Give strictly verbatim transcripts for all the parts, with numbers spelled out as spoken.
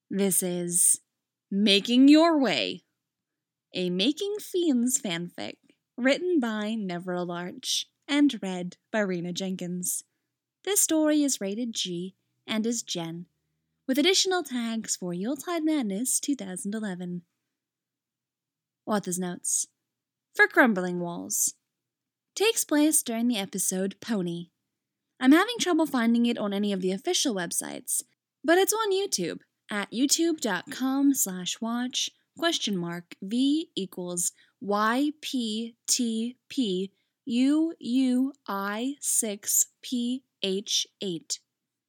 This is Making Your Way, a Making Fiends fanfic written by Neville Larch and read by Rena Jenkins. This story is rated G and is Gen, with additional tags for Yuletide Madness twenty eleven. Author's notes. For Crumbling Walls. Takes place during the episode Pony. I'm having trouble finding it on any of the official websites, but it's on YouTube at youtube.com slash watch question mark V equals Y P T P U U I six P H eight.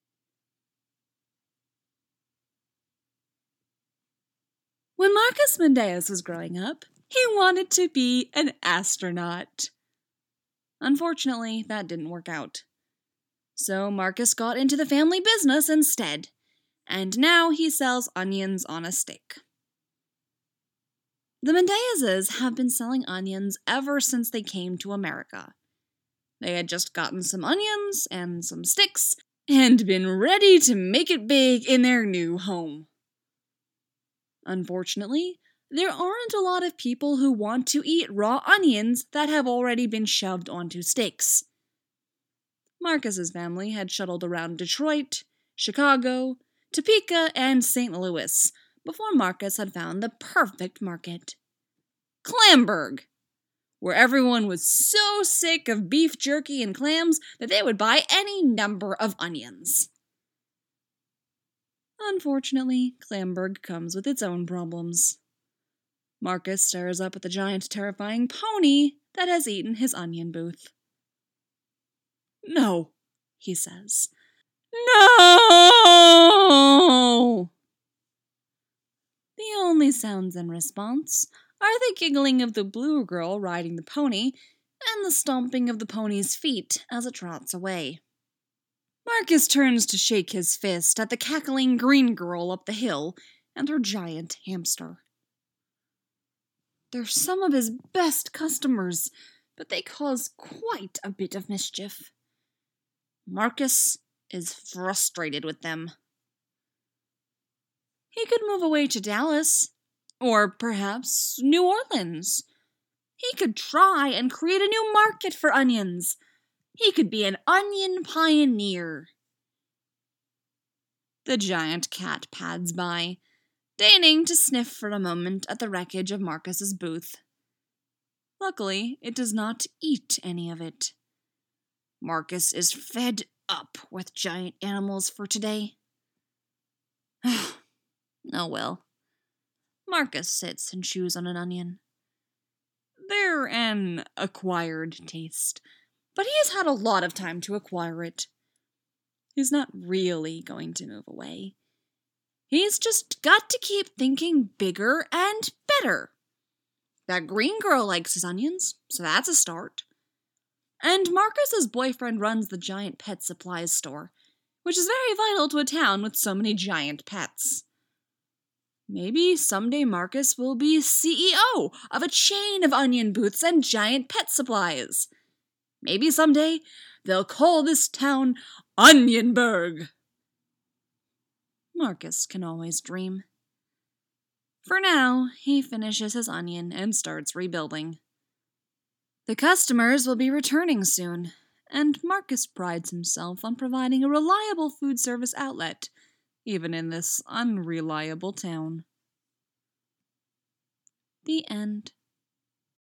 When Marcus Mendeus was growing up, he wanted to be an astronaut. Unfortunately, that didn't work out. So Marcus got into the family business instead, and now he sells onions on a stick. The Mendeuses have been selling onions ever since they came to America. They had just gotten some onions and some sticks, and been ready to make it big in their new home. Unfortunately, there aren't a lot of people who want to eat raw onions that have already been shoved onto sticks. Marcus's family had shuttled around Detroit, Chicago, Topeka, and Saint Louis before Marcus had found the perfect market. Clamburg, where everyone was so sick of beef jerky and clams that they would buy any number of onions. Unfortunately, Clamburg comes with its own problems. Marcus stares up at the giant, terrifying pony that has eaten his onion booth. "No," he says. "No!" The only sounds in response are the giggling of the blue girl riding the pony and the stomping of the pony's feet as it trots away. Marcus turns to shake his fist at the cackling green girl up the hill and her giant hamster. They're some of his best customers, but they cause quite a bit of mischief. Marcus is frustrated with them. He could move away to Dallas, or perhaps New Orleans. He could try and create a new market for onions. He could be an onion pioneer. The giant cat pads by, deigning to sniff for a moment at the wreckage of Marcus's booth. Luckily, it does not eat any of it. Marcus is fed up with giant animals for today. Oh well. Marcus sits and chews on an onion. They're an acquired taste, but he has had a lot of time to acquire it. He's not really going to move away. He's just got to keep thinking bigger and better. That green girl likes his onions, so that's a start. And Marcus's boyfriend runs the giant pet supplies store, which is very vital to a town with so many giant pets. Maybe someday Marcus will be C E O of a chain of onion booths and giant pet supplies. Maybe someday they'll call this town Onionburg. Marcus can always dream. For now, he finishes his onion and starts rebuilding. The customers will be returning soon, and Marcus prides himself on providing a reliable food service outlet, even in this unreliable town. The end.